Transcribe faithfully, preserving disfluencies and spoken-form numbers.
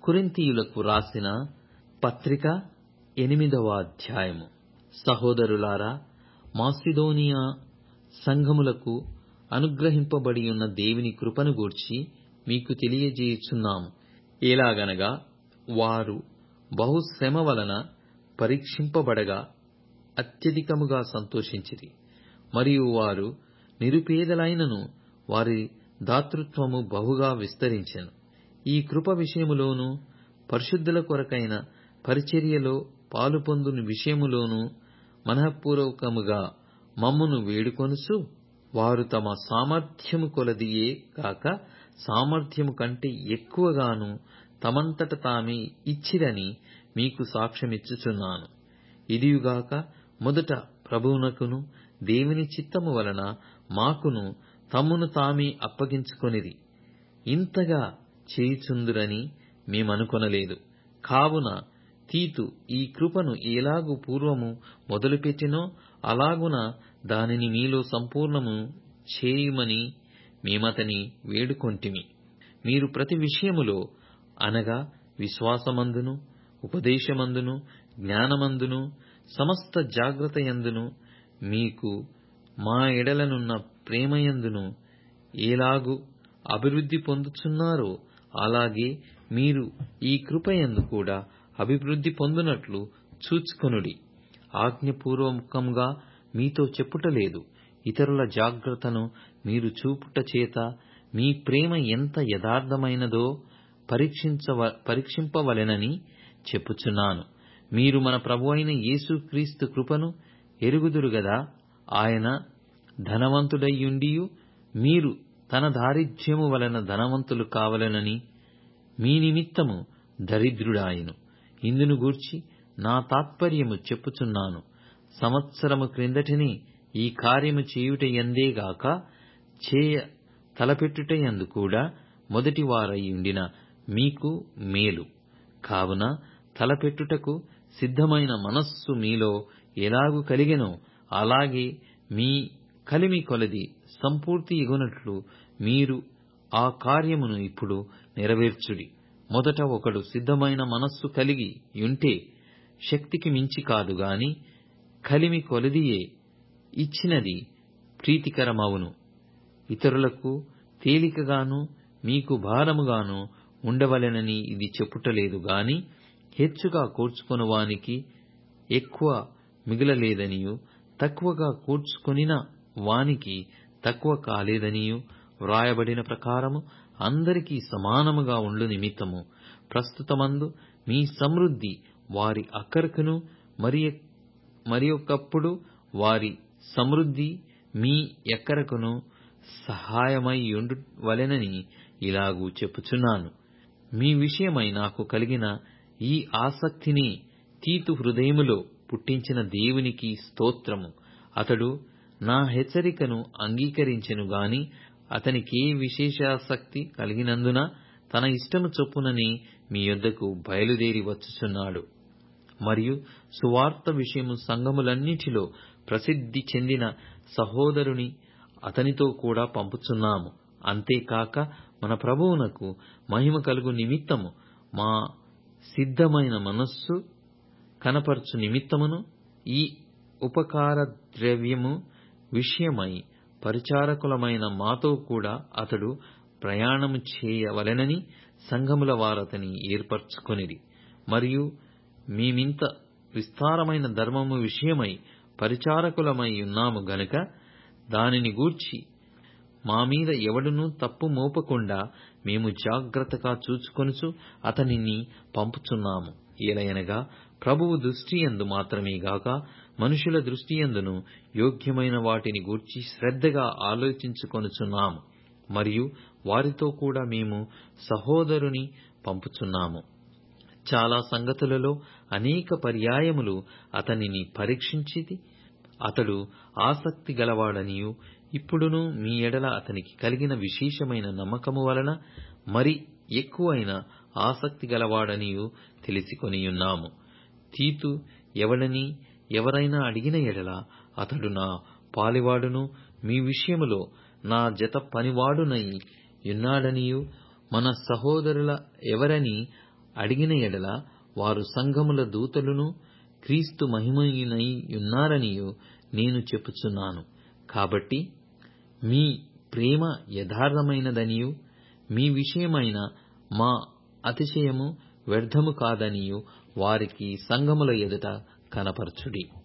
కొరింథీయులకు రాసిన పత్రిక ఎనిమిదవ అధ్యాయము. సహోదరులారా, మాసిదోనియా సంఘములకు అనుగ్రహింపబడియున్న దేవుని కృపను గూర్చి మీకు తెలియజేయుచున్నాము. ఎలాగనగా వారు బహు శ్రమ వలన పరీక్షింపబడగా అత్యధికముగా సంతోషించిరి. మరియు వారు నిరుపేదలైనను వారి దాతృత్వము బహుగా విస్తరించెను. ఈ కృప విషయములోను పరిశుద్ధుల కొరకైన పరిచర్యలో పాలుపొందుని విషయములోను మనఃపూర్వకముగా మమ్మును వేడుకొనుచు, వారు తమ సామర్థ్యము కొలదియే కాక సామర్థ్యము కంటే ఎక్కువగాను తమంతట తామే ఇచ్చిరని మీకు సాక్ష్యమిచ్చుచున్నాను. ఇదియుగాక మొదట ప్రభువునకును దేవుని చిత్తము వలన మాకును తమ్మును తామే అప్పగించుకొనిరి. ఇంతగా చేయుచుందురని మేమనుకొనలేదు. కావున తీతు ఈ కృపను ఎలాగు పూర్వము మొదలుపెట్టినో అలాగున దానిని మీలో సంపూర్ణము చేయుమని మేమతని వేడుకొంటిమి. మీరు ప్రతి విషయములో అనగా విశ్వాసమందును, ఉపదేశమందును, జ్ఞానమందును, సమస్త జాగ్రత్తయందును, మీకు మా ఎడలనున్న ప్రేమయందును ఎలాగు అభివృద్ధి పొందుచున్నారో అలాగే మీరు ఈ కృపయందు కూడా అభివృద్ధి పొందునట్లు చూచుకొనుడి. ఆజ్ఞపూర్వకముగా మీతో చెప్పుటలేదు, ఇతరుల జాగ్రత్తను మీరు చూపుట చేత మీ ప్రేమ ఎంత యథార్థమైనదో పరీక్షించవ పరీక్షింపవలెనని చెప్పుచున్నాను. మీరు మన ప్రభువైన యేసుక్రీస్తు కృపను ఎరుగుదురు గదా. ఆయన ధనవంతుడైయుండియు మీరు తన దారిద్ర్యము వలన ధనవంతులు కావలెనని మీ నిమిత్తము దరిద్రుడాయెను. ఇందును గూర్చి నా తాత్పర్యము చెప్పుచున్నాను. సంవత్సరము క్రిందటనే ఈ కార్యము చేయుటయందేగాక చేయ తలపెట్టుటయందు కూడా మొదటి వారయ్యుండిన మీకు మేలు. కావున తలపెట్టుటకు సిద్ధమైన మనస్సు మీలో ఎలాగు కలిగెనో అలాగే మీ కలిమి కొలది సంపూర్తి ఎగునట్లు మీరు ఆ కార్యమును ఇప్పుడు నెరవేర్చుడి. మొదట ఒకడు సిద్ధమైన మనస్సు కలిగి యుంటే శక్తికి మించి కాదు గాని కలిమి కొలదియే ఇచ్చినది ప్రీతికరమవును. ఇతరులకు తేలికగాను మీకు భారముగాను ఉండవలెనని ఇది చెప్పుటలేదు గాని హెచ్చుగా కూర్చుకొనువానికి ఎక్కువ మిగలలేదనియు, తక్కువగా కూర్చుకొనిన వానికి తక్కువ కాలేదనియు వ్రాయబడిన ప్రకారము అందరికీ సమానముగా ఉండు నిమిత్తము ప్రస్తుతమందు మీ సమృద్ధి వారి అక్కరకును మరి మరియొకప్పుడు వారి సమృద్ధి మీ ఎక్కరకును సహాయమైయుండు వలెనని ఇలాగూ చెప్పుచున్నాను. మీ విషయమై నాకు కలిగిన ఈ ఆసక్తిని తీతు హృదయములో పుట్టించిన దేవునికి స్తోత్రము. అతడు నా హెచ్చరికను అంగీకరించెను గాని అతనికే విశేషాసక్తి కలిగినందున తన ఇష్టము చొప్పుననే మీ యొద్దకు బయలుదేరి వచ్చుచున్నాడు. మరియు సువార్త విషయము సంఘములన్నిటిలో ప్రసిద్ధి చెందిన సహోదరుని అతనితో కూడా పంపుచున్నాము. అంతేకాక మన ప్రభువునకు మహిమ కలుగు నిమిత్తము మా సిద్ధమైన మనస్సు కనపరచు నిమిత్తమును ఈ ఉపకార ద్రవ్యము విషయమై పరిచారకులమైన మాతో కూడా అతడు ప్రయాణము చేయవలెనని సంఘముల వారతని ఏర్పరచుకొనిరి. మరియు మేమింత విస్తారమైన ధర్మము విషయమై పరిచారకులమై ఉన్నాము గనుక దానిని గూర్చి మా మీద ఎవడునూ తప్పు మోపకుండా మేము జాగ్రత్తగా చూచుకొనుచు అతనిని పంపుచున్నాము. ఏలయనగా ప్రభువు దృష్టియందు మాత్రమే గాక మనుషుల దృష్టియందును యోగ్యమైన వాటిని గూర్చి శ్రద్ధగా ఆలోచించుకొనుచున్నాము. మరియు వారితో కూడా మేము సహోదరుని పంపుచున్నాము. చాలా సంగతులలో అనేక పర్యాయములు అతనిని పరీక్షించితి. అతడు ఆసక్తి గలవాడనియు ఇప్పుడును మీ ఎడల అతనికి కలిగిన విశేషమైన నమ్మకము వలన మరి ఎక్కువైన ఆసక్తి గలవాడనియు తెలిసికొనియున్నాము. తీతు ఎవడని ఎవరైనా అడిగిన ఎడల అతడు నా పాలివాడును మీ విషయములో నా జత పనివాడునై యున్నాడనియు మన సహోదరుల ఎవరని అడిగిన ఎడల వారు సంఘముల దూతలును క్రీస్తు మహిమయునై యున్నారనియు నేను చెప్పుచున్నాను. కాబట్టి మీ ప్రేమ యథార్థమైనదనియు మీ విషయమైన మా అతిశయము వ్యర్థము కాదనియు వారికి సంఘముల ఎదుట కనపరచుడి.